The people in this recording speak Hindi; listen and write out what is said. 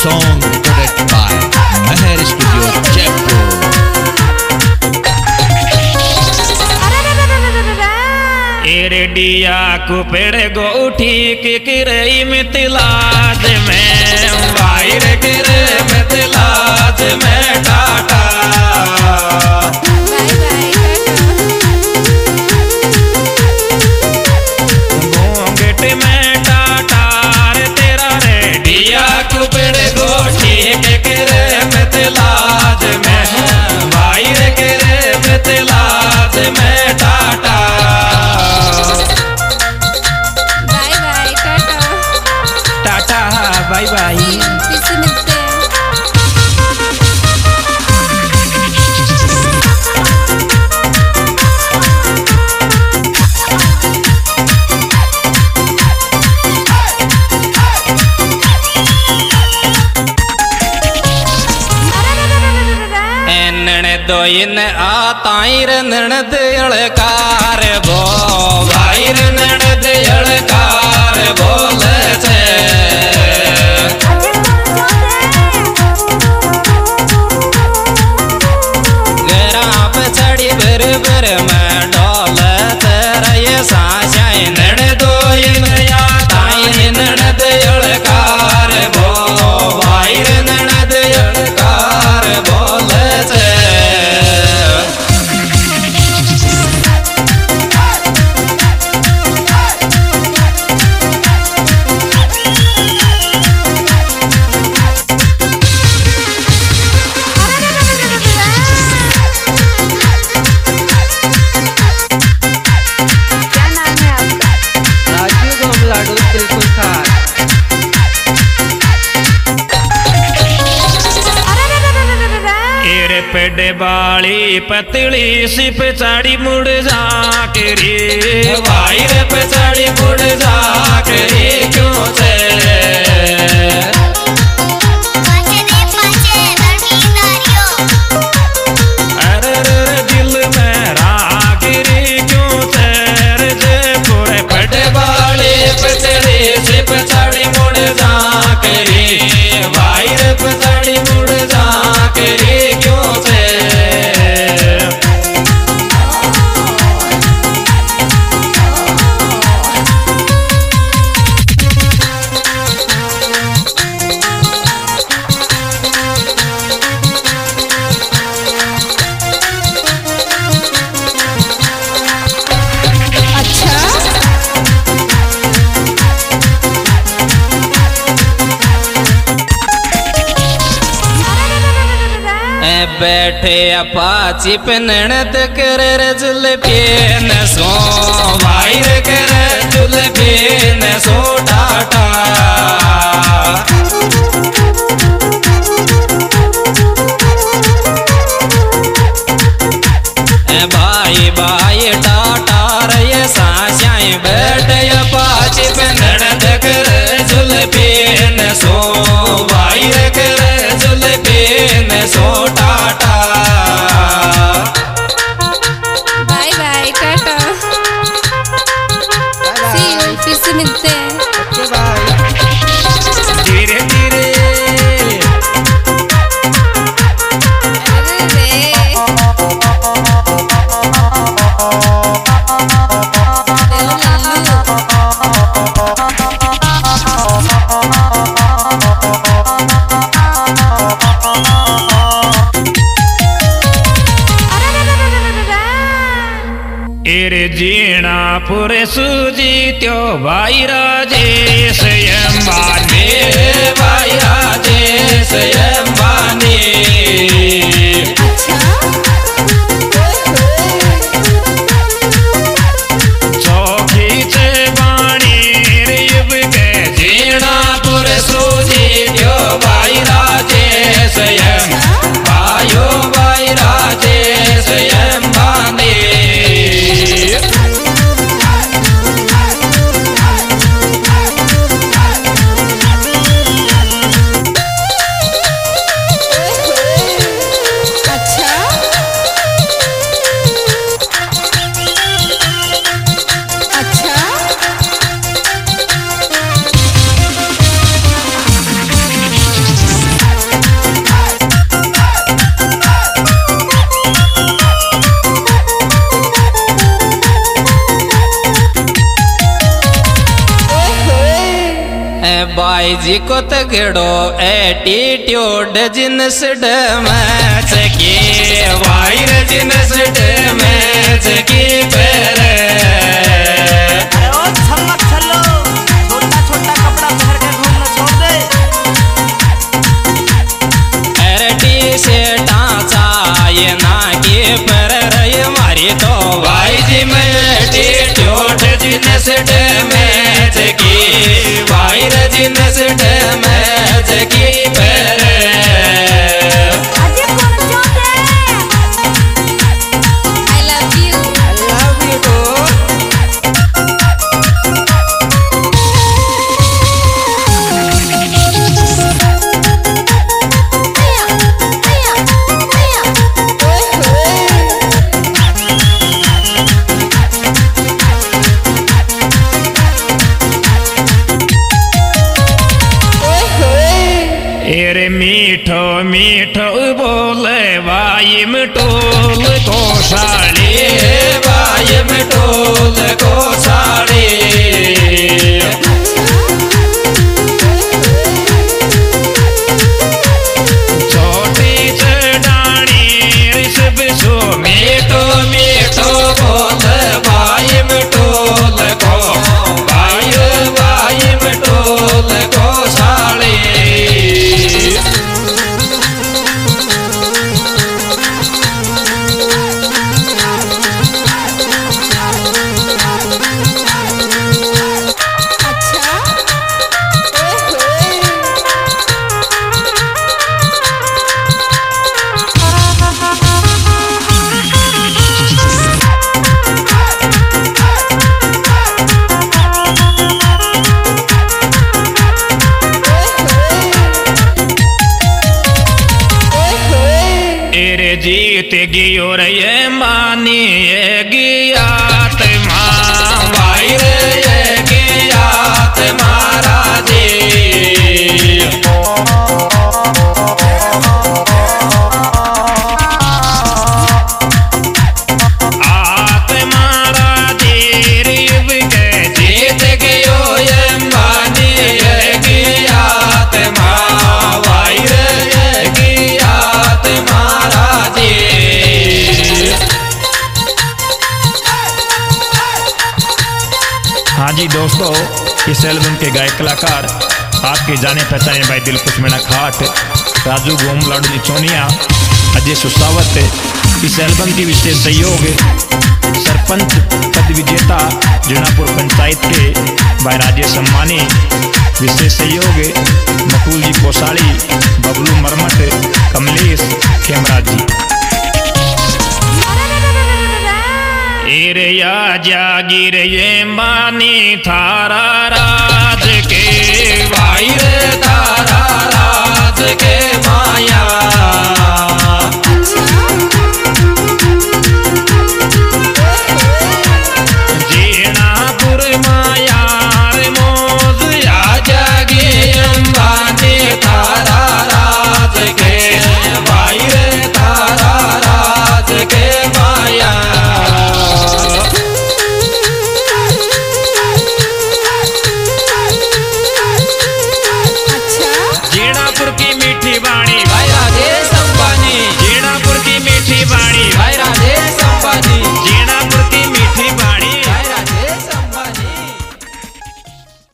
song recorded by Meher Studio, Jaipur. एरेडिया को पेड़ गो उठी के किरई मिथिलाज में वायर गिरे मिथिलाज में टाटा घूंघट में टाटा रे तेरा रेडिया को पेड़ गो उठी के किरे मिथिलाज में वायर गिरे मिथिलाज में टाटा बाय बाय फिर से मिलते हैं। दो इन आताई ननद अड़कार बो भाई ननद अड़कार बोले छे बर में डोल तेरे साशाई नड़ दो या ताई ननद अड़कार बो भाई ननद अड़कार बोले छे पेड़ बाली पतली सी पिछाड़ी मुड़ जा के रे वायर पिछाड़ी मुड़ जा के रे क्यों छे अरे दिल में राग रे क्यों छे रे जे पूरे पेड़ बाली पतली सी पिछाड़ी मुड़ जा के रे वायर पिछाड़ी मुड़ जा के रे बैठे अपाची पे ननद करे जुल्फी न सो वायर करे जुल्फी न सो टाटा भाई भाई टाटा रे साशाई बैठे अपाची पे ननद करे जुल्फी न सो वायर करे जुल्फी न सो tata bye bye tata see you फिर से मिलते हैं। ओके बाय धीरे धीरे जीना पूरे सूजी त्यो भाई राजेश अंबानी भाई राजेश अंबानी चौकी से बाणी रिब के जीना पूरे सूजी त्यो भाई राजेश भाइयों भाई राजेश अंबानी जी को तगड़ो एटीट्यूड जिनस डमच के वायर जिनस डमच के पर अरे ओ छमक छलो छोटा छोटा कपड़ा पहन के घूमना छोड़ दे एरटी से टाचा ये ना के पर रही मारी तो भाई जी मैं एटीट्यूड जिनस डमच की वायर जिनस डमच की पर अजी कौन जोते I love you. I love you too एरे मीठो मीठो बोले वाइम टोल को साड़ी वाइम टोल को साड़ी छोटी चढ़ानी ऋषभ सो मीठो मीठो बोले वाइम टोल को वाइम टोल को साड़ी जीत गियो रे मानी गियात माँ वायर गियात महाराजे आत महाराजे रिव के जीत गियो ये मानी गियात माँ वायर गियात महाराजे। हाँ जी दोस्तों, इस एल्बम के गायक कलाकार आपके जाने पहचाने भाई दिलखुश मीणा खाट, राजू गोम, लाडू निचोनिया, अजय सुसावत। इस एल्बम की विशेष सहयोग सरपंच पद विजेता जीनापुर पंचायत के भाई राजेश सम्मानी, विशेष सहयोग मकुल जी कोसाड़ी, बबलू मरमट, कमलेश खेमराज जी। एरे या जागिर ये मानी थारा